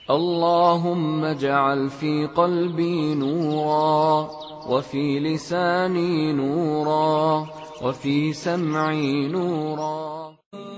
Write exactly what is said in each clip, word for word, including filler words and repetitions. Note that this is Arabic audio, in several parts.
اللهم اجعل في قلبي نورا، وفي لساني نورا، وفي سمعي نورا.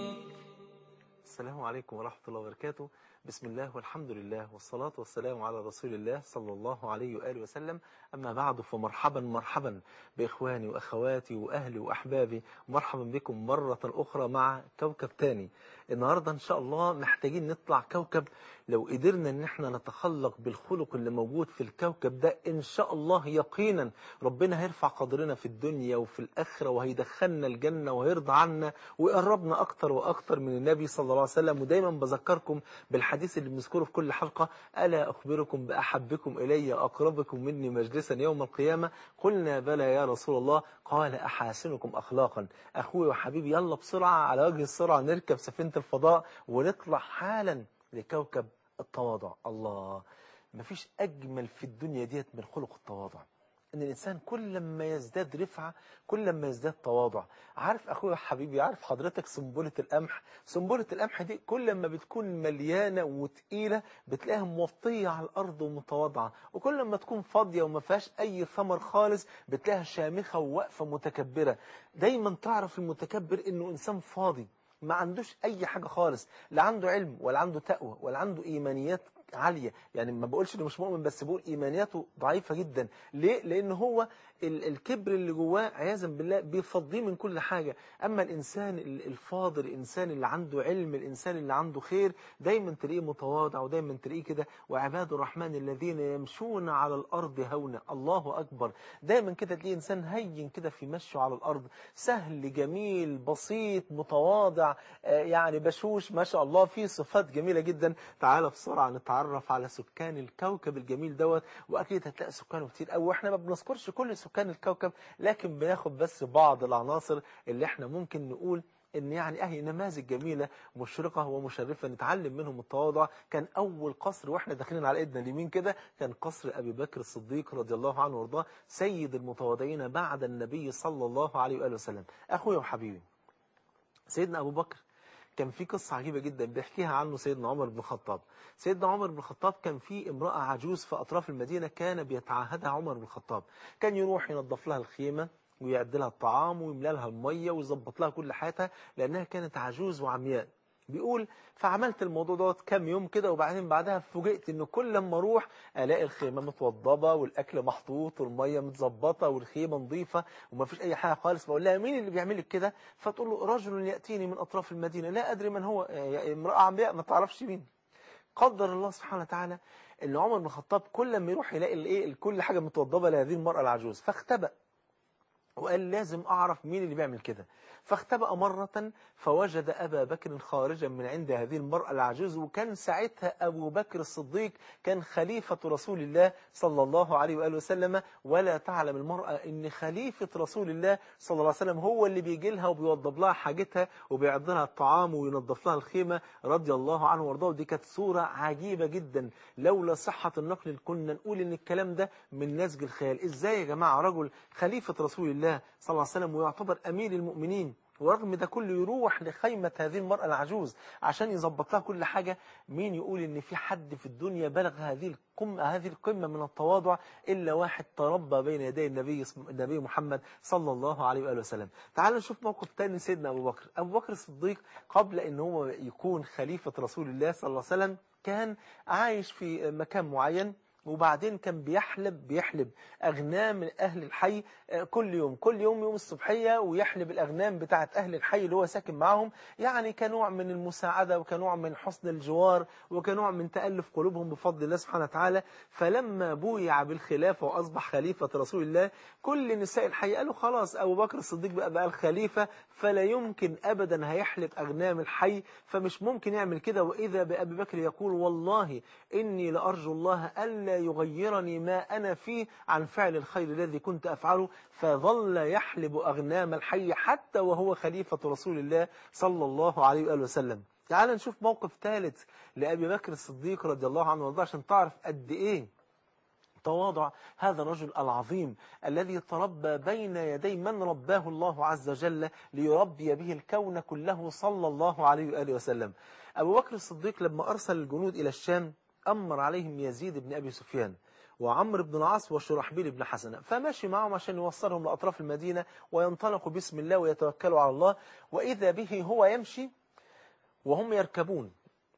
السلام عليكم ورحمة الله وبركاته. بسم الله والحمد لله والصلاة والسلام على رسول الله صلى الله عليه وآله وسلم. أما بعد، فمرحبا مرحبا بإخواني وأخواتي وأهلي وأحبابي، مرحبا بكم مرة أخرى مع كوكب تاني. النهاردة إن شاء الله محتاجين نطلع كوكب. لو قدرنا إن احنا نتخلق بالخلق اللي موجود في الكوكب ده، إن شاء الله يقينا ربنا هيرفع قدرنا في الدنيا وفي الآخرة، وهيدخلنا الجنة وهيرضى عنا ويقربنا أكتر وأكتر من النبي صلى الله عليه وسلم. ودايما بذكركم بالحديث اللي بنذكره في كل حلقة: ألا أخبركم بأحبكم إلي أقربكم مني مجلسا يوم القيامة؟ قلنا بلى يا رسول الله، قال أحاسنكم أخلاقا. أخوي وحبيبي، يلا بسرعة على وجه السرعة نركب سفينة الفضاء ونطلع حالا لكوكب التواضع. الله، مفيش أجمل في الدنيا ديت من خلق التواضع. ان الانسان كل ما يزداد رفعه كل ما يزداد تواضع. عارف اخويا وحبيبي، عارف حضرتك سنبله القمح؟ سنبله القمح دي كل ما بتكون مليانه وتقيله بتلاقيها موطيه على الارض ومتواضعه، وكل ما تكون فاضيه وما فيهاش اي ثمر خالص بتلاقيها شامخه وواقفه متكبره. دايما تعرف المتكبر انه انسان فاضي، ما عندوش اي حاجه خالص، لا عنده علم ولا عنده تقوى ولا عنده ايمانيات عالية. يعني ما بقولش انه مش مؤمن، بس بقول ايمانياته ضعيفة جدا. ليه؟ لان هو الكبر اللي جواه عياذا بالله بيفضيه من كل حاجة. اما الانسان الفاضل، الانسان اللي عنده علم، الانسان اللي عنده خير، دايما تلاقيه متواضع، ودايما تلاقيه كده: وعباد الرحمن الذين يمشون على الارض هونا. الله اكبر. دايما كده تلاقيه انسان هين كده في مشيه على الارض، سهل جميل بسيط متواضع، يعني بشوش ما شاء الله، فيه صفات جميلة جدا. تعالى بسرعة نتعرف على سكان الكوكب الجميل دوت، واكيد هتلاقي سكانه كتير قوي، واحنا ما بنذكرش كل سكان الكوكب، لكن بناخد بس بعض العناصر اللي احنا ممكن نقول ان يعني اهي نماذج جميلة مشرقة ومشرفة نتعلم منهم التواضع. كان اول قصر واحنا داخلين على ايدنا اليمين كده كان قصر ابي بكر الصديق رضي الله عنه وارضاه، سيد المتواضعين بعد النبي صلى الله عليه واله وسلم. اخويا وحبيبي، سيدنا ابو بكر كان في قصة عجيبة جدا بيحكيها عنه سيدنا عمر بن الخطاب. سيدنا عمر بن الخطاب كان في امرأة عجوز في أطراف المدينة كان بيتعاهدها عمر بن الخطاب. كان يروح ينظف لها الخيمة ويعد لها الطعام ويملى لها المية ويظبط لها كل حياتها، لأنها كانت عجوز وعمياء. بيقول: فعملت الموضوع دوت كام يوم كده، وبعدين بعدها فوجئت انه كل لما اروح الاقي الخيمه متوضبه والاكل محطوط والميه متظبطه والخيمه نظيفه وما فيش اي حاجه خالص. بقول لها: مين اللي بيعمل لك كده؟ فتقول له: رجل ياتيني من اطراف المدينه لا ادري من هو. امراه عمياء ما تعرفش مين. قدر الله سبحانه وتعالى ان عمر بن الخطاب كل لما يروح يلاقي الايه كل حاجه متوضبه لهذه المراه العجوز، فاختبأ وقال: لازم أعرف مين اللي بيعمل كده. فاختبأ مرة فوجد أبا بكر خارجا من عند هذه المرأة العجوز، وكان ساعتها أبو بكر الصديق كان خليفة رسول الله صلى الله عليه وآله وسلم. ولا تعلم المرأة إن خليفة رسول الله صلى الله عليه وسلم هو اللي بيجي لها وبيوضب لها حاجتها وبيعد لها الطعام وينظف لها الخيمة رضي الله عنه وارضاه. ودي كانت صورة عجيبة جدا، لولا صحة النقل كنا نقول إن الكلام ده من نسج الخيال. إزاي يا جماعة رجل خليفة رسول الله صلى الله عليه وسلم ويعتبر أمير المؤمنين، ورغم ده كله يروح لخيمة هذه المرأة العجوز عشان يظبط لها كل حاجة؟ مين يقول إن في حد في الدنيا بلغ هذه القمة هذه القمة من التواضع إلا واحد تربى بين يدي النبي النبي محمد صلى الله عليه وآله وسلم. تعالوا نشوف موقف تاني سيدنا أبو بكر. أبو بكر الصديق قبل إن هو يكون خليفة رسول الله صلى الله عليه وسلم كان عايش في مكان معين، وبعدين كان بيحلب بيحلب أغنام من أهل الحي كل يوم كل يوم يوم الصبحية، ويحلب الأغنام بتاعة أهل الحي اللي هو ساكن معهم، يعني كنوع من المساعدة وكنوع من حسن الجوار وكنوع من تألف قلوبهم بفضل الله سبحانه وتعالى. فلما بويع بالخلافة وأصبح خليفة رسول الله، كل نساء الحي قالوا: خلاص أبو بكر الصديق بقى بقى الخليفة، فلا يمكن أبدا هيحلب أغنام الحي، فمش ممكن يعمل كده. وإذا بأبي بكر يقول: والله إني لأرجو الله ألا يغيرني ما أنا فيه عن فعل الخير الذي كنت أفعله. فظل يحلب أغنام الحي حتى وهو خليفة رسول الله صلى الله عليه وآله وسلم. تعال نشوف موقف ثالث لأبي بكر الصديق رضي الله عنه وارضاه عشان تعرف قد إيه تواضع هذا الرجل العظيم الذي تربى بين يدي من رباه الله عز وجل ليربي به الكون كله صلى الله عليه وآله وسلم. أبو بكر الصديق لما أرسل الجنود إلى الشام أمر عليهم يزيد بن أبي سفيان وعمرو بن العاص وشرحبيل بن حسنة، فماشي معهم عشان يوصلهم لأطراف المدينة وينطلقوا بسم الله ويتوكلوا على الله. وإذا به هو يمشي وهم يركبون،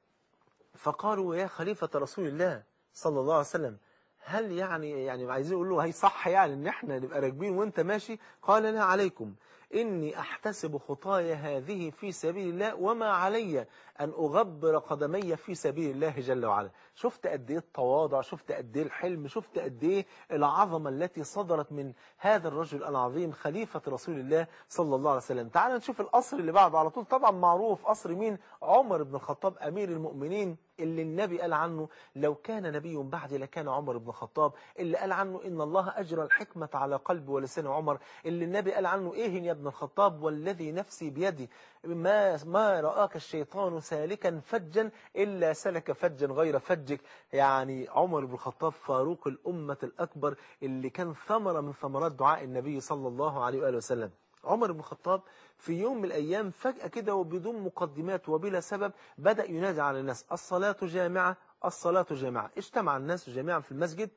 فقالوا يا خليفة رسول الله صلى الله عليه وسلم هل يعني يعني عايزين يقول له هي صح يعني ان احنا نبقى راكبين وانت ماشي؟ قال لا عليكم، إني أحتسب خطايا هذه في سبيل الله وما علي أن أغبر قدمي في سبيل الله جل وعلا. شفت قد إيه التواضع، شفت قد إيه الحلم، شفت قد إيه العظمة التي صدرت من هذا الرجل العظيم خليفة رسول الله صلى الله عليه وسلم. تعال نشوف القصر اللي بعده على طول، طبعا معروف قصر مين؟ عمر بن الخطاب أمير المؤمنين، اللي النبي قال عنه لو كان نبي بعدي لكان عمر بن الخطاب، اللي قال عنه إن الله أجرى الحكمة على قلب ولسان عمر، اللي النبي قال عنه إيه يا ابن الخطاب والذي نفسي بيدي ما ما رآك الشيطان سالكا فجا إلا سلك فجا غير فجك. يعني عمر بن الخطاب فاروق الأمة الأكبر، اللي كان ثمرة من ثمرات دعاء النبي صلى الله عليه وآله وسلم. عمر بن الخطاب في يوم من الأيام فجأة كده وبدون مقدمات وبلا سبب بدأ ينادي على الناس الصلاة جامعة الصلاة جامعة. اجتمع الناس جميعا في المسجد،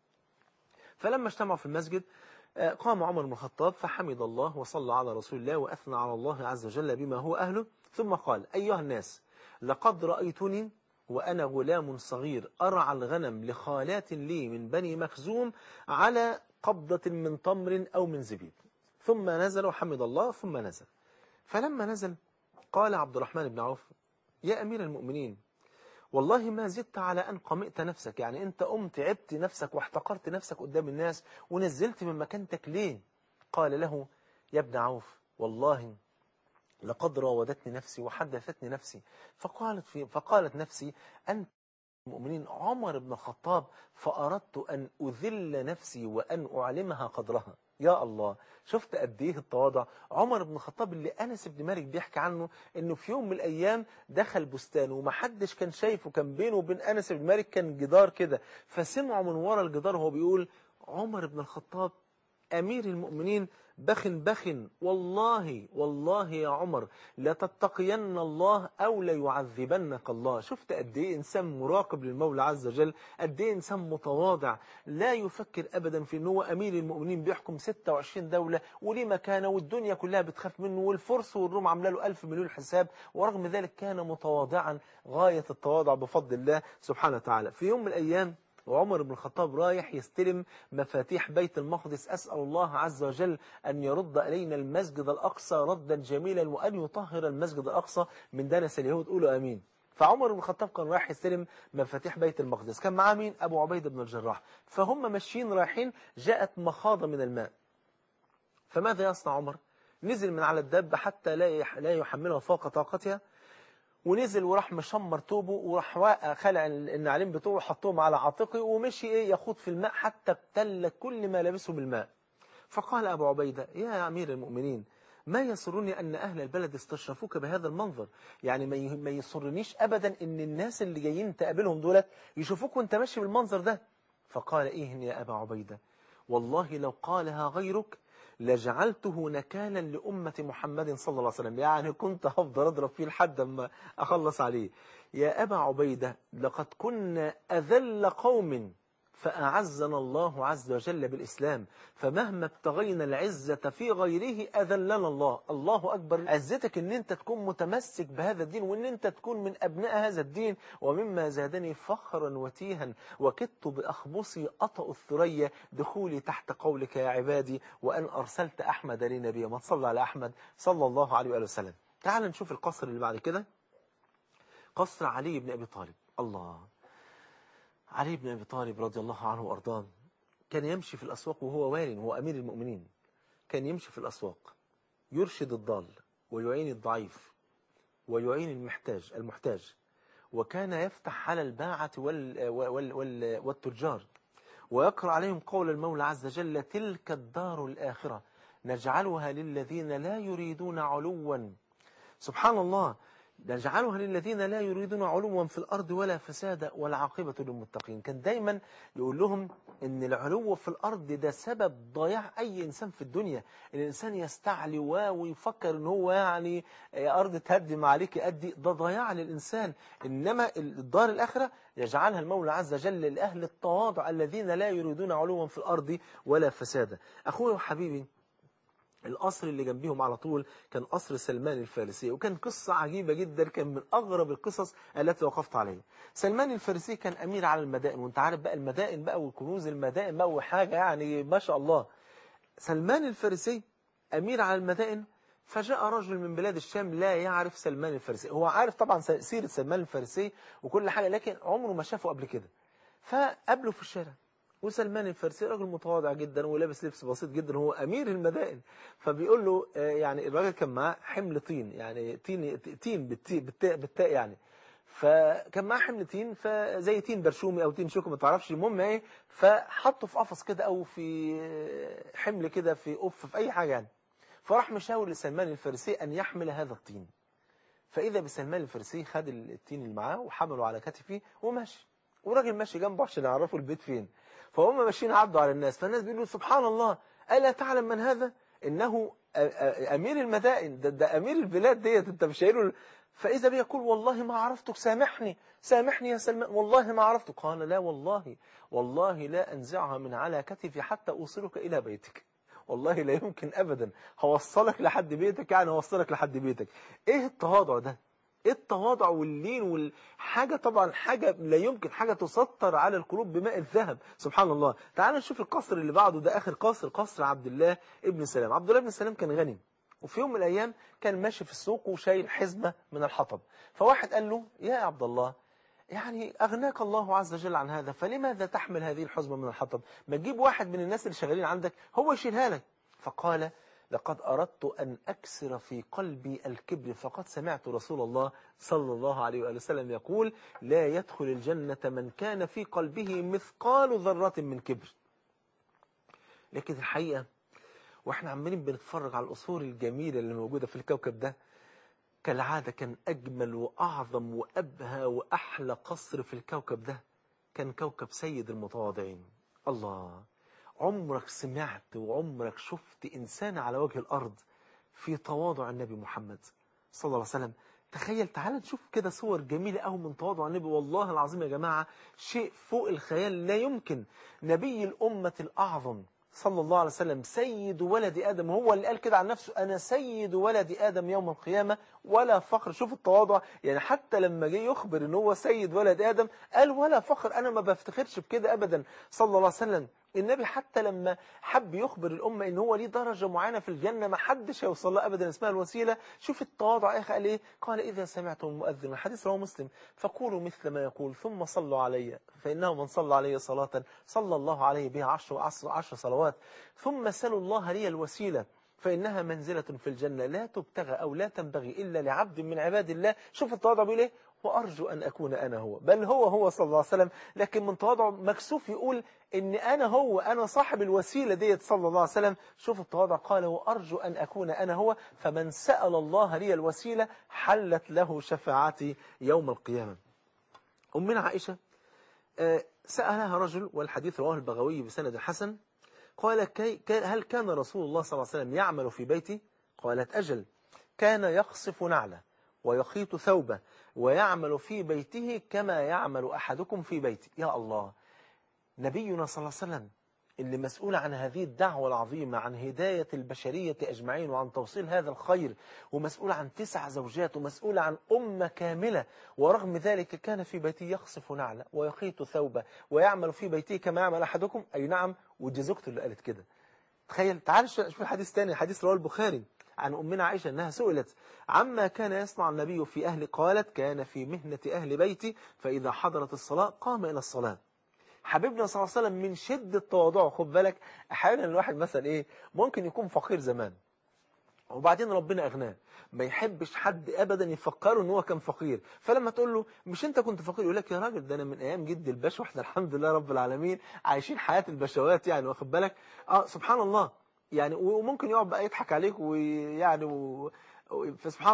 فلما اجتمعوا في المسجد قام عمر بن الخطاب فحمد الله وصلى على رسول الله وأثنى على الله عز وجل بما هو أهله، ثم قال أيها الناس لقد رأيتني وأنا غلام صغير أرعى الغنم لخالات لي من بني مخزوم على قبضة من تمر أو من زبيب. ثم نزل وحمد الله ثم نزل. فلما نزل قال عبد الرحمن بن عوف يا أمير المؤمنين والله ما زدت على أن قمئت نفسك، يعني أنت قمت عبت نفسك واحتقرت نفسك قدام الناس ونزلت من مكانتك ليه؟ قال له يا ابن عوف والله لقد راودتني نفسي وحدثتني نفسي فقالت, في فقالت نفسي أنت المؤمنين عمر بن الخطاب فأردت أن أذل نفسي وأن أعلمها قدرها. يا الله، شفت قد ايه التواضع. عمر بن الخطاب اللي أنس بن مالك بيحكي عنه انه في يوم من الايام دخل بستان ومحدش كان شايفه، كان بينه وبين أنس بن مالك كان جدار كده، فسمعوا من ورا الجدار وهو بيقول عمر بن الخطاب أمير المؤمنين بخ بخ والله والله يا عمر لتتقين الله أو ليعذبنك الله. شفت قد ايه إنسان مراقب للمولى عز وجل، قد ايه إنسان متواضع لا يفكر أبدا في أنه أمير المؤمنين بيحكم ستة وعشرين دولة وليه مكانه والدنيا كلها بتخاف منه والفرس والروم عامله له ألف مليون حساب، ورغم ذلك كان متواضعا غاية التواضع بفضل الله سبحانه وتعالى. في يوم من الأيام وعمر بن الخطاب رايح يستلم مفاتيح بيت المقدس، أسأل الله عز وجل أن يرد إلينا المسجد الأقصى ردا جميلا وأن يطهر المسجد الأقصى من دنس اليهود، قولوا آمين. فعمر بن الخطاب كان رايح يستلم مفاتيح بيت المقدس، كان معاه مين؟ أبو عبيدة بن الجراح. فهم ماشيين رايحين جاءت مخاضة من الماء، فماذا يصنع عمر؟ نزل من على الدابة حتى لا يحملها فوق طاقتها، ونزل وراح مشمر توبه وراح خلع النعلين بتوعه وحطهم على عاتقه ومشي ايه يخوض في الماء حتى ابتل كل ما لبسه بالماء. فقال أبو عبيدة يا أمير المؤمنين ما يسرني أن أهل البلد استشرفوك بهذا المنظر، يعني ما يسرنيش أبدا أن الناس اللي جايين تقابلهم دولت يشوفوك وانت ماشي بالمنظر ده. فقال إيه يا أبا عبيدة والله لو قالها غيرك لجعلته نكالا لأمة محمد صلى الله عليه وسلم، يعني كنت هفضل أضرب فيه لحد ما أخلص عليه. يا أبا عبيدة لقد كنا أذل قوم فأعزنا الله عز وجل بالإسلام، فمهما ابتغينا العزة في غيره أذلنا الله. الله أكبر، عزتك أن أنت تكون متمسك بهذا الدين وأن أنت تكون من أبناء هذا الدين. ومما زادني فخرا وتيها وكدت بأخبصي أطأ الثريا دخولي تحت قولك يا عبادي وأن أرسلت أحمد لنبي. ما تصلى على أحمد صلى الله عليه وآله وسلم. تعال نشوف القصر اللي بعد كده، قصر علي بن أبي طالب. الله، علي بن أبي طالب رضي الله عنه وأرضاه كان يمشي في الأسواق وهو والي وهو أمير المؤمنين، كان يمشي في الأسواق يرشد الضال ويعين الضعيف ويعين المحتاج المحتاج وكان يفتح على الباعة وال وال وال والتجار ويقرأ عليهم قول المولى عز وجل تلك الدار الآخرة نجعلها للذين لا يريدون علوا. سبحان الله، نجعلها للذين لا يريدون علوا في الأرض ولا فسادا والعاقبة للمتقين. كان دايما يقول لهم ان العلو في الأرض ده سبب ضياع أي إنسان في الدنيا. الإنسان يستعلي ويفكر ان هو يعني أرض تهدم عليك أدي، ده ضياع للإنسان. إنما الدار الآخرة يجعلها المولى عز وجل لأهل التواضع الذين لا يريدون علوا في الأرض ولا فسادا. أخوي وحبيبي، القصر اللي جنبيهم على طول كان قصر سلمان الفارسي، وكان قصة عجيبة جدا، كان من أغرب القصص التي وقفت عليها. سلمان الفارسي كان أمير على المدائن، وانت عارف بقى المدائن بقى وكنوز المدائن بقى وحاجة يعني ما شاء الله. سلمان الفارسي أمير على المدائن، فجاء رجل من بلاد الشام لا يعرف سلمان الفارسي. هو عارف طبعا سيرة سلمان الفارسي وكل حاجة، لكن عمره ما شافه قبل كده. فقابله في الشارع، وسلمان الفارسي راجل متواضع جدا ولابس لبس بسيط جدا، هو أمير المدائن. فبيقول له يعني الراجل كان معاه حمل طين، يعني تين تين بالتاء بالتاء يعني، فكان معاه حمل تين، فزي تين برشومي او تين شوكو ما تعرفش، المهم ايه، فحطه في قفص كده او في حمل كده في قف في اي حاجه يعني. فراح مشاور لسلمان الفارسي ان يحمل هذا الطين. فاذا بسلمان الفارسي خد التين اللي معاه وحمله على كتفه وماشي، وراجل ماشي جنبه عشان يعرفوا البيت فين. فهم ماشيين عدوا على الناس، فالناس بيقولوا سبحان الله ألا تعلم من هذا؟ إنه أمير المدائن، ده, ده أمير البلاد ديت، أنت مش قايله. فإذا بي يقول والله ما عرفتك، سامحني سامحني يا سلمان، والله ما عرفتك. قال لا والله والله لا أنزعها من على كتفي حتى أوصلك إلى بيتك، والله لا يمكن أبدا هوصلك لحد بيتك، يعني هوصلك لحد بيتك. إيه التواضع ده؟ ايه التواضع واللين والحاجة، طبعا حاجة لا يمكن، حاجة تسطر على القلوب بماء الذهب. سبحان الله. تعال نشوف القصر اللي بعده، ده آخر قصر، قصر عبد الله ابن سلام. عبد الله ابن سلام كان غني، وفي يوم من الأيام كان ماشي في السوق وشايل حزمة من الحطب. فواحد قال له يا عبد الله، يعني أغناك الله عز وجل عن هذا، فلماذا تحمل هذه الحزمة من الحطب؟ ما تجيب واحد من الناس اللي شغالين عندك هو يشيلها لك. فقال لقد أردت أن أكسر في قلبي الكبر، فقد سمعت رسول الله صلى الله عليه وآله وسلم يقول لا يدخل الجنة من كان في قلبه مثقال ذرة من كبر. لكن الحقيقة وإحنا عمالين بنتفرج على القصور الجميلة اللي موجودة في الكوكب ده، كالعادة كان أجمل وأعظم وأبهى وأحلى قصر في الكوكب ده كان كوكب سيد المتواضعين. الله، عمرك سمعت وعمرك شفت إنسان على وجه الأرض في تواضع النبي محمد صلى الله عليه وسلم؟ تخيل، تعال نشوف كده صور جميلة أوي من تواضع النبي. والله العظيم يا جماعة شيء فوق الخيال، لا يمكن. نبي الأمة الأعظم صلى الله عليه وسلم سيد ولد آدم، هو اللي قال كده عن نفسه أنا سيد ولد آدم يوم القيامة ولا فخر. شوف التواضع، يعني حتى لما جه يخبر ان هو سيد ولد آدم قال ولا فخر، أنا ما بفتخرش بكده أبدا صلى الله عليه وسلم. النبي حتى لما حب يخبر الأمة ان هو ليه درجة معينة في الجنة ما حدش هيوصل لها أبدا اسمها الوسيلة، شوف التواضع يا أخي قال إيه؟ قال إذا سمعتم المؤذن، الحديث رواه مسلم، فقولوا مثل ما يقول ثم صلوا علي، فإنه من صلى علي صلاة صلى الله عليه بها عشر, عشر, عشر صلوات، ثم سلوا الله لي الوسيلة فإنها منزلة في الجنة لا تبتغى أو لا تنبغي إلا لعبد من عباد الله. شوف التواضع بيقول إيه؟ وأرجو أن أكون أنا هو، بل هو هو صلى الله عليه وسلم، لكن من تواضع مكسوف يقول إن أنا هو، أنا صاحب الوسيلة ديت صلى الله عليه وسلم. شوف التواضع، قال وأرجو أن أكون أنا هو، فمن سأل الله لي الوسيلة حلت له شفاعتي يوم القيامة. أمنا عائشة سألها رجل، والحديث رواه البغوي بسند حسن، قال كي هل كان رسول الله صلى الله عليه وسلم يعمل في بيتي؟ قالت أجل، كان يخصف نعله ويخيط ثوبه ويعمل في بيته كما يعمل أحدكم في بيته. يا الله، نبينا صلى الله عليه وسلم اللي مسؤول عن هذه الدعوة العظيمة، عن هداية البشرية أجمعين وعن توصيل هذا الخير، ومسؤول عن تسع زوجات ومسؤول عن أمة كاملة، ورغم ذلك كان في بيته يخصف نعله ويخيط ثوبه ويعمل في بيته كما يعمل أحدكم. أي نعم، ودي زوجته اللي قالت كده. تخيل، تعال شوف الحديث الثاني، حديث رواه البخاري عن أمنا عائشة أنها سئلت عما كان يصنع النبي في أهل، قالت كان في مهنة أهل بيتي فإذا حضرت الصلاة قام إلى الصلاة. حبيبنا صلى الله عليه وسلم من شدة تواضعه، خد بالك أحيانا الواحد مثلا إيه ممكن يكون فقير زمان وبعدين ربنا أغناه، ما يحبش حد أبدا يفكره إن هو كان فقير، فلما تقول له مش أنت كنت فقير يقول لك يا راجل ده أنا من أيام جد الباشا وإحنا الحمد لله رب العالمين عايشين حياة البشوات، يعني واخد بالك. آه سبحان الله، يعني وممكن يقعد بقى يضحك عليك ويعني و... فسبحان الله.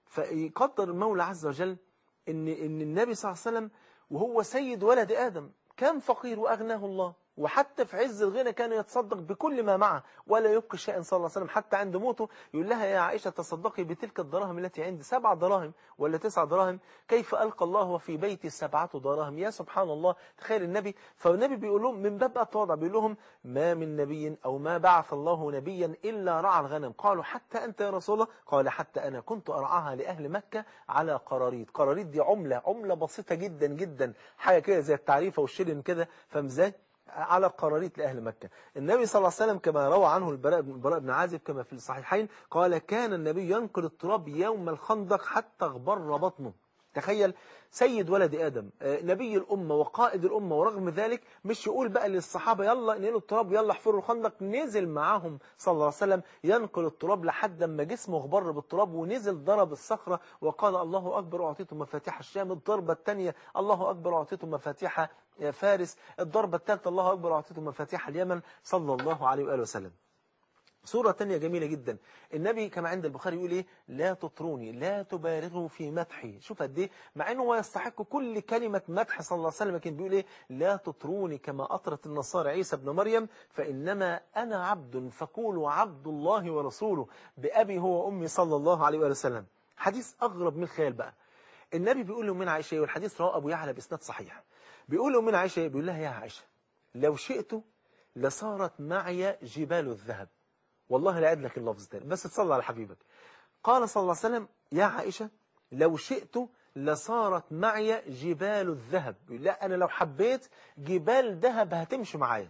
فيقدر المولى عز وجل إن, إن النبي صلى الله عليه وسلم وهو سيد ولد آدم كان فقير وأغناه الله، وحتى في عز الغنى كان يتصدق بكل ما معه ولا يبقي شيئا صلى الله عليه وسلم. حتى عند موته يقول لها يا عائشة تصدقي بتلك الدراهم التي عندي، سبع دراهم ولا تسع دراهم، كيف ألقى الله وفي بيتي سبعة دراهم. يا سبحان الله، تخيل النبي. فالنبي بيقول لهم من باب التواضع بيقول لهم ما من نبي أو ما بعث الله نبيا إلا رعى الغنم. قالوا حتى أنت يا رسول الله؟ قال حتى أنا كنت أرعاها لأهل مكة على قراريط. قراريط دي عملة عملة بسيطة جدا جدا، حاجة كده زي التعريفة والشلن كده، فمزاج على قراريط لأهل مكة. النبي صلى الله عليه وسلم كما روى عنه البراء بن عازب كما في الصحيحين قال كان النبي ينقل التراب يوم الخندق حتى اغبر بطنه. تخيل سيد ولد آدم، نبي الأمة وقائد الأمة، ورغم ذلك مش يقول بقى للصحابة يلا نقلوا التراب يلا احفروا الخندق، نزل معاهم صلى الله عليه وسلم ينقل التراب لحد ما جسمه اغبر بالتراب، ونزل ضرب الصخرة وقال الله أكبر أعطيتم مفاتيح الشام. الضربة الثانية الله أكبر أعطيتم مفاتيح فارس. الضربة الثالثة الله أكبر أعطيتم مفاتيح اليمن، صلى الله عليه وآله وسلم. صورة تانية جميلة جدا، النبي كما عند البخاري يقول ايه لا تطروني لا تبالغوا في مدحي. شوف قد ايه، مع انه هو يستحق كل كلمة مدح صلى الله عليه وسلم، لكن بيقول ايه لا تطروني كما أطرت النصارى عيسى ابن مريم، فإنما أنا عبد فقولوا عبد الله ورسوله بأبي هو أمي، صلى الله عليه وآله وسلم. حديث أغرب من الخيال بقى. النبي بيقول له من عائشة، والحديث رواه أبو يعلى بإسناد صحيح، بيقول له من عائشة، بيقول لها يا عائشة لو شئت لصارت معي جبال الذهب. والله لا أعد لك اللفظ تاني بس تصلى على حبيبك. قال صلى الله عليه وسلم يا عائشة لو شئت لصارت معي جبال الذهب. لا أنا لو حبيت جبال ذهب هتمشي معايا.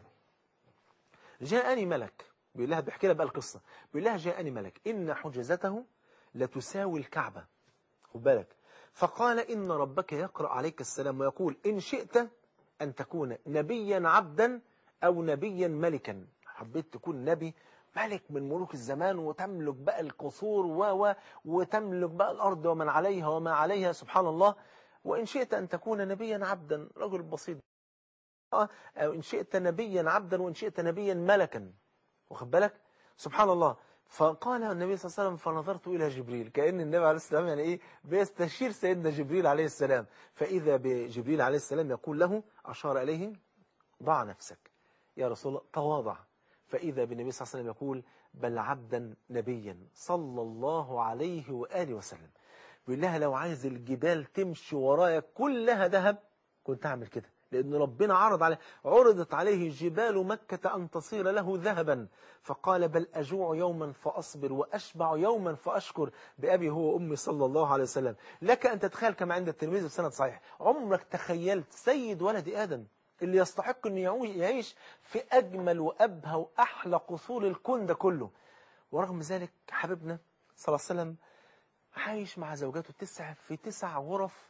جاءني ملك، بيقول لها بيحكي لها بقى القصة، بيقول لها جاءني ملك إن حجزته لتساوي الكعبة، خد بالك، فقال إن ربك يقرأ عليك السلام ويقول إن شئت أن تكون نبيا عبدا أو نبيا ملكا. حبيت تكون نبي ملك من ملوك الزمان وتملك بقى القصور و و وتملك بقى الأرض ومن عليها وما عليها، سبحان الله. وإن شئت أن تكون نبيا عبدا، رجل بسيط، أو إن شئت نبيا عبدا وإن شئت نبيا ملكا، واخد بالك، سبحان الله. فقال النبي صلى الله عليه وسلم فنظرت إلى جبريل، كأن النبي عليه السلام يعني إيه بيستشير سيدنا جبريل عليه السلام، فإذا بجبريل عليه السلام يقول له، أشار إليه ضع نفسك يا رسول الله، تواضع. فإذا بالنبي صلى الله عليه وسلم يقول بل عبدا نبيا، صلى الله عليه وآله وسلم. بيقول لها لو عايز الجبال تمشي ورايا كلها ذهب كنت أعمل كده، لأن ربنا عرض عليه، عرضت عليه جبال مكة أن تصير له ذهبا، فقال بل أجوع يوما فأصبر وأشبع يوما فأشكر بأبي هو أمي، صلى الله عليه وسلم. لك أن تتخيل كما عند الترمذي بسند صحيح، عمرك تخيلت سيد ولد آدم اللي يستحق أن يعيش في أجمل وأبهى وأحلى قصور الكون ده كله، ورغم ذلك حبيبنا صلى الله عليه وسلم عايش مع زوجاته تسع في تسع غرف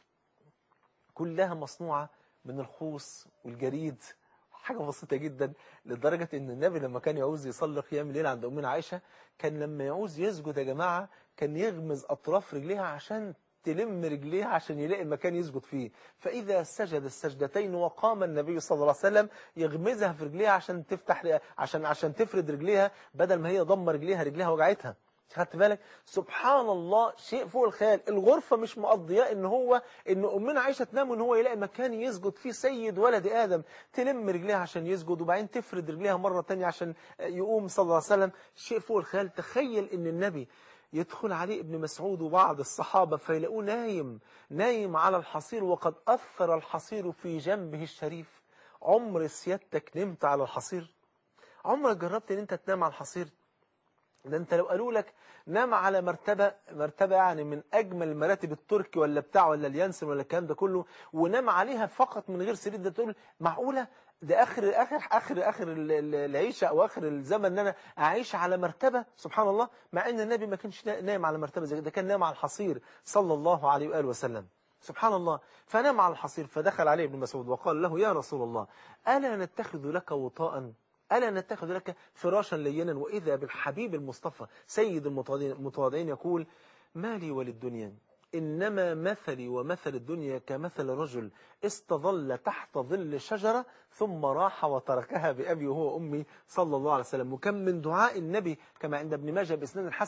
كلها مصنوعة من الخوص والجريد، حاجة بسيطة جدا، لدرجة ان النبي لما كان يعوز يصلي قيام الليل عند أمنا عائشة كان لما يعوز يسجد يا جماعة كان يغمز أطراف رجليها عشان تلم رجليها عشان يلاقي مكان يسجد فيه، فإذا سجد السجدتين وقام النبي صلى الله عليه وسلم يغمزها في رجليها عشان تفتح عشان عشان تفرد رجليها، بدل ما هي ضم رجليها رجليها وجعتها. خدت بالك؟ سبحان الله، شيء فوق الخيال. الغرفة مش مقضياه ان هو ان امنا عائشة تنام وان هو يلاقي مكان يسجد فيه سيد ولد آدم، تلم رجليها عشان يسجد وبعدين تفرد رجليها مرة تانية عشان يقوم صلى الله عليه وسلم. شيء فوق الخيال. تخيل ان النبي يدخل عليه ابن مسعود وبعض الصحابة فيلاقوه نايم نايم على الحصير وقد أثر الحصير في جنبه الشريف. عمر سيادتك نمت على الحصير؟ عمرك جربت ان انت تنام على الحصير؟ ده انت لو قالوا لك نام على مرتبة مرتبة يعني من اجمل مراتب التركي ولا بتاع ولا اليانسن ولا الكلام ده كله ونام عليها فقط من غير سرير، ده تقول معقولة؟ ده اخر اخر اخر اخر العيشه او اخر الزمن ان انا اعيش على مرتبه، سبحان الله. مع ان النبي ما كانش نايم على مرتبه زي ده، كان نايم على الحصير صلى الله عليه واله وسلم، سبحان الله. فنام على الحصير، فدخل عليه ابن مسعود وقال له يا رسول الله الا نتخذ لك وطاء، ألا نتخذ لك فراشا لينا؟ وإذا بالحبيب المصطفى سيد المتواضعين يقول ما لي وللدنيا إنما مثلي ومثل الدنيا كمثل رجل استظل تحت ظل شجرة ثم راح وتركها بأبي وهو أمي، صلى الله عليه وسلم. وكم من دعاء النبي كما عند ابن ماجه بإسناد الحسن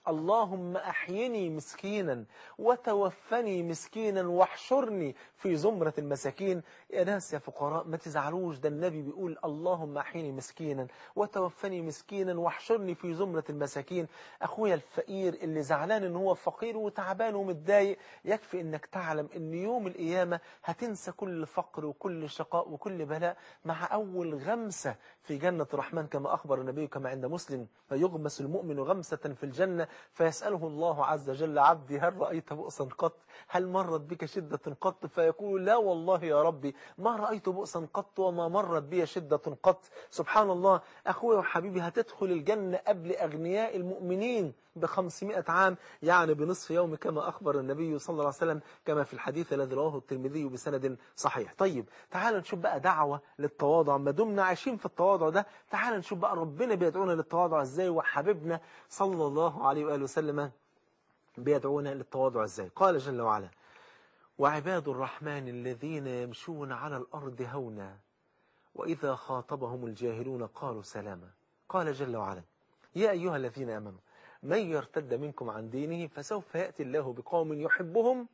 اللهم أحيني مسكينا وتوفني مسكينا واحشرني في زمرة المساكين. يا ناس يا فقراء ما تزعلوش، ده النبي بيقول اللهم أحيني مسكينا وتوفني مسكينا واحشرني في زمرة المساكين. أخويا الفقير اللي زعلان إن هو فقير وتعبان ومتضايق، يكفي إنك تعلم إن يوم القيامة هتنسى كل فقر وكل شقاء وكل بلاء مع أول غمسة في جنة الرحمن، كما أخبر النبي كما عند مسلم: فيغمس المؤمن غمسة في الجنة فيسأله الله عز وجل: عبدي هل رأيت بؤسا قط؟ هل مرت بك شدة قط؟ فيقول: لا والله يا ربي ما رأيت بؤسا قط وما مرت بي شدة قط. سبحان الله. أخوي وحبيبي هتدخل الجنة قبل أغنياء المؤمنين بخمسمائة عام، يعني بنصف يوم، كما أخبر النبي صلى الله عليه وسلم كما في الحديث الذي رواه الترمذي بسند صحيح. طيب تعالوا نشوف بقى دعوة للتواضع. ما دمنا عايشين في التواضع ده، تعالوا نشوف بقى ربنا بيدعونا للتواضع ازاي، وحبيبنا صلى الله عليه وآله وسلم بيدعونا للتواضع ازاي. قال جل وعلا: وعباد الرحمن الذين يمشون على الأرض هونا وإذا خاطبهم الجاهلون قالوا سلاما. قال جل وعلا: يا أيها الذين آمنوا من يرتد منكم عن دينه فسوف يأتي الله بقوم يحبهم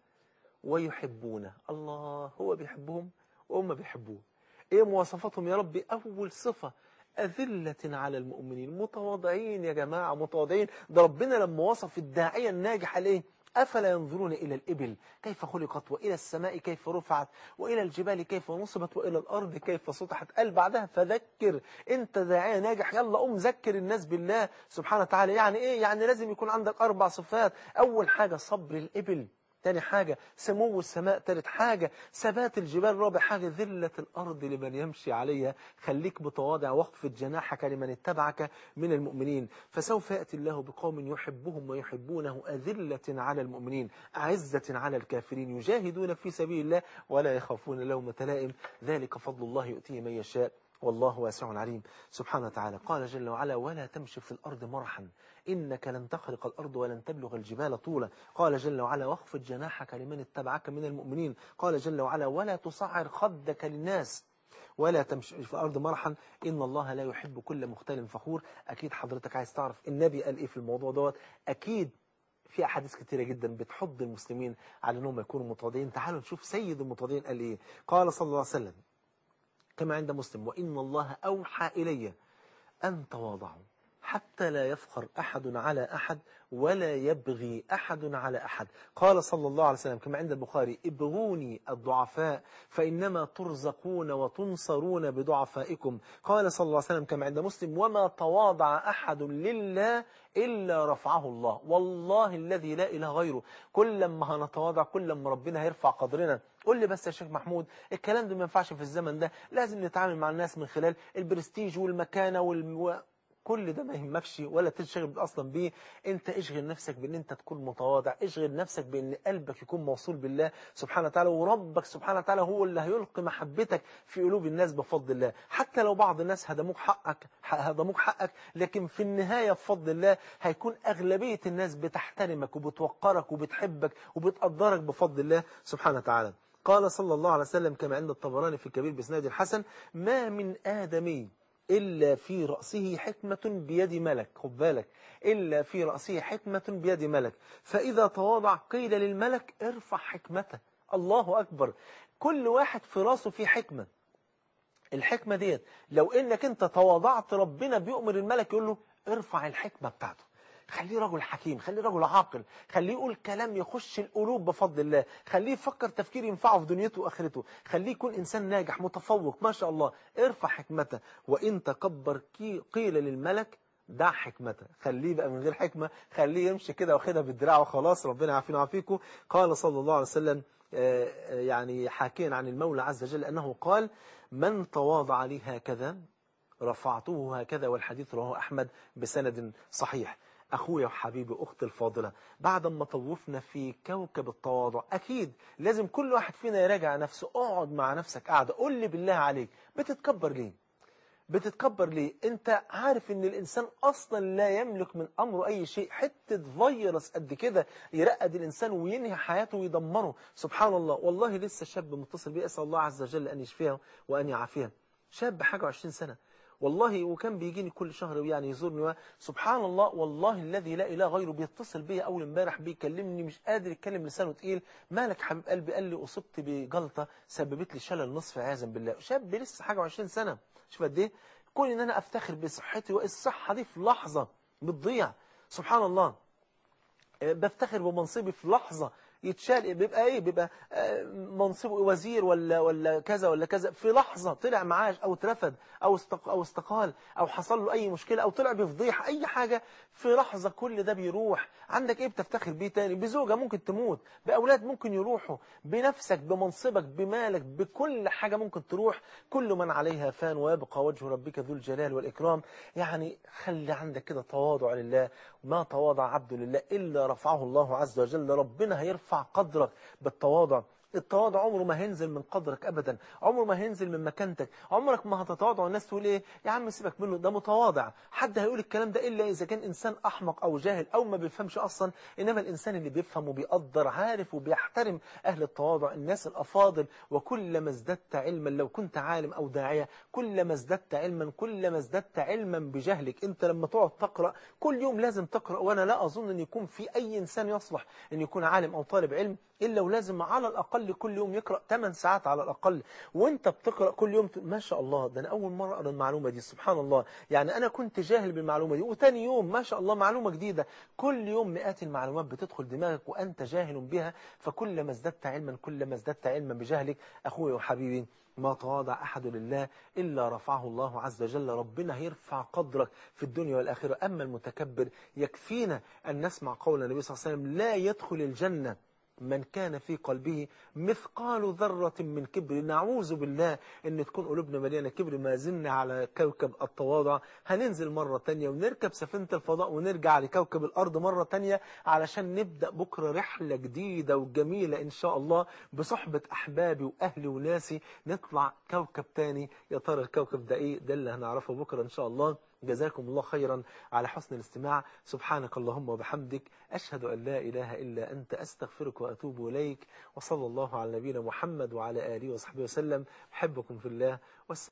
ويحبونه. الله هو بيحبهم وهم بيحبوه. ايه مواصفاتهم يا ربي؟ أول صفة: أذلة على المؤمنين، متواضعين يا جماعة، متواضعين. ده ربنا لما وصف الداعية الناجح عليه: أفلا ينظرون إلى الإبل كيف خلقت، وإلى السماء كيف رفعت، وإلى الجبال كيف نصبت، وإلى الأرض كيف سطحت. قال بعدها: فذكر. أنت داعية ناجح، يلا قوم ذكر الناس بالله سبحانه وتعالى. يعني إيه؟ يعني لازم يكون عندك أربع صفات. أول حاجة صبر الإبل، تاني حاجة سمو السماء، تالت حاجة ثبات الجبال، رابع حاجة ذلة الأرض لمن يمشي عليها. خليك متواضع واخفض جناحك لمن اتبعك من المؤمنين. فسوف يأتي الله بقوم يحبهم ويحبونه أذلة على المؤمنين أعزة على الكافرين يجاهدون في سبيل الله ولا يخافون لومة لائم. ذلك فضل الله يؤتيه من يشاء والله واسع عليم. سبحانه وتعالى قال جل وعلا: ولا تمشي في الأرض مرحا إنك لن تخرق الأرض ولن تبلغ الجبال طولا. قال جل وعلا: واخفض جناحك لمن اتبعك من المؤمنين. قال جل وعلا: ولا تصعر خدك للناس ولا تمشي في الأرض مرحا إن الله لا يحب كل مختال فخور. أكيد حضرتك عايز تعرف النبي قال إيه في الموضوع دوت. أكيد في أحاديث كتيرة جدا بتحض المسلمين على أنهم يكونوا متواضعين. تعالوا نشوف سيد المتواضعين قال إيه. قال صلى الله عليه وسلم كما عند مسلم: وإن الله أوحى إلي أن تواضعوا حتى لا يفخر أحد على أحد ولا يبغي أحد على أحد. قال صلى الله عليه وسلم كما عند البخاري: ابغوني الضعفاء فإنما ترزقون وتنصرون بضعفائكم. قال صلى الله عليه وسلم كما عند مسلم: وما تواضع أحد لله إلا رفعه الله. والله الذي لا إله غيره، كل ما هنتواضع كل ما ربنا هيرفع قدرنا. قول لي بس يا شيخ محمود، الكلام ده ما ينفعش في الزمن ده، لازم نتعامل مع الناس من خلال البرستيج والمكانة والم... كل ده ما يهمكش ولا تشغل اصلا بيه. انت اشغل نفسك بان انت تكون متواضع، اشغل نفسك بان قلبك يكون موصول بالله سبحانه وتعالى، وربك سبحانه وتعالى هو اللي هيلقي محبتك في قلوب الناس بفضل الله. حتى لو بعض الناس هدموك حقك هدموك حقك لكن في النهاية بفضل الله هيكون اغلبية الناس بتحترمك وبتوقرك وبتحبك وبتقدرك بفضل الله سبحانه وتعالى. قال صلى الله عليه وسلم كما عند الطبراني في الكبير بإسناد الحسن: ما من آدمي إلا في رأسه حكمة بيد ملك. خد بالك، إلا في رأسه حكمة بيد ملك، فإذا تواضع قيل للملك: ارفع حكمته. الله أكبر. كل واحد في رأسه في حكمة. الحكمة ديت لو إنك أنت تواضعت ربنا بيؤمر الملك يقول له: ارفع الحكمة بتاعته. خليه رجل حكيم، خليه رجل عاقل، خليه يقول كلام يخش القلوب بفضل الله، خليه يفكر تفكير ينفعه في دنيته وآخرته، خليه يكون إنسان ناجح متفوق ما شاء الله. ارفع حكمته. وإن تكبر قيل للملك: دع حكمته. خليه بقى من غير حكمة، خليه يمشي كده واخدها بالدراع وخلاص. ربنا يعافينا ويعافيكم. قال صلى الله عليه وسلم يعني حاكيا عن المولى عز وجل أنه قال: من تواضع لي هكذا رفعته هكذا. والحديث رواه أحمد بسند صحيح. أخويا وحبيبي أختي الفاضلة، بعد ما طوفنا في كوكب التواضع أكيد لازم كل واحد فينا يراجع نفسه. اقعد مع نفسك قاعدة، قول لي بالله عليك بتتكبر ليه؟ بتتكبر ليه؟ انت عارف ان الانسان اصلا لا يملك من امره اي شيء. حتة فيروس قد كده يرقد الانسان وينهي حياته ويدمره. سبحان الله. والله لسه شاب متصل بي، اسال الله عز وجل ان يشفيه وان يعافيه. شاب حاجه عشرين سنة والله وكان بيجيني كل شهر يعني يزورني، سبحان الله والله الذي لا اله غيره، بيتصل بيا اول امبارح بيكلمني مش قادر يتكلم لسانه تقيل، مالك حبيب قلبي؟ قال لي اصبت بجلطه سببت لي شلل نصف عياذا بالله. شاب لسه حاجه وعشرين سنه، شوف قد ايه. كون ان انا افتخر بصحتي، والصحه دي في لحظه بتضيع، سبحان الله. بفتخر بمنصبي في لحظة يتشال، بيبقى ايه؟ بيبقى منصبه وزير ولا ولا كذا ولا كذا، في لحظة طلع معاش او اترفد او استق او استقال او حصل له اي مشكلة او طلع بفضيحة اي حاجة، في لحظة كل ده بيروح. عندك ايه بتفتخر بيه تاني؟ بزوجة ممكن تموت، باولاد ممكن يروحوا، بنفسك، بمنصبك، بمالك، بكل حاجة ممكن تروح. كل من عليها فان ويبقى وجه ربك ذو الجلال والإكرام. يعني خلي عندك كده تواضع لله. ما تواضع عبد لله إلا رفعه الله عز وجل. ربنا هيرفع قدرك بالتواضع. التواضع عمره ما هينزل من قدرك أبدا، عمره ما هينزل من مكانتك، عمرك ما هتتواضع والناس تقول إيه يا عم سيبك منه ده متواضع. حد هيقول الكلام ده إلا إذا كان إنسان أحمق أو جاهل أو ما بيفهمش أصلا. إنما الإنسان اللي بيفهم وبيقدر عارف وبيحترم أهل التواضع، الناس الأفاضل. وكلما ازددت علما، لو كنت عالم أو داعية، كلما ازددت علما كلما ازددت علما بجهلك. أنت لما تقعد تقرأ كل يوم لازم تقرأ، وأنا لا أظن أن يكون في أي إنسان يصلح أن يكون عالم أو طالب علم إلا ولازم على الأقل كل يوم يقرأ ثمان ساعات على الأقل. وانت بتقرأ كل يوم ما شاء الله، ده أنا أول مرة أقرأ المعلومة دي، سبحان الله. يعني أنا كنت جاهل بالمعلومة دي، وتاني يوم ما شاء الله معلومة جديدة. كل يوم مئات المعلومات بتدخل دماغك وأنت جاهل بها. فكلما ازددت علما كلما ازددت علما بجهلك. أخوي وحبيبي، ما تواضع أحد لله إلا رفعه الله عز وجل. ربنا هيرفع قدرك في الدنيا والآخرة. أما المتكبر، يكفينا أن نسمع قول النبي صلى الله عليه وسلم: لا يدخل الجنة من كان في قلبه مثقال ذرة من كبر. نعوذ بالله ان تكون قلوبنا مليانة كبر. ما زلنا على كوكب التواضع، هننزل مرة تانية ونركب سفينة الفضاء ونرجع لكوكب الأرض مرة تانية علشان نبدأ بكرة رحلة جديدة وجميلة إن شاء الله بصحبة أحبابي وأهلي وناسي. نطلع كوكب تاني، يا ترى الكوكب ده إيه؟ ده اللي هنعرفه بكرة إن شاء الله. جزاكم الله خيرا على حسن الاستماع. سبحانك اللهم وبحمدك، أشهد أن لا إله إلا أنت، أستغفرك وأتوب إليك. وصلى الله على نبينا محمد وعلى آله وصحبه وسلم. أحبكم في الله.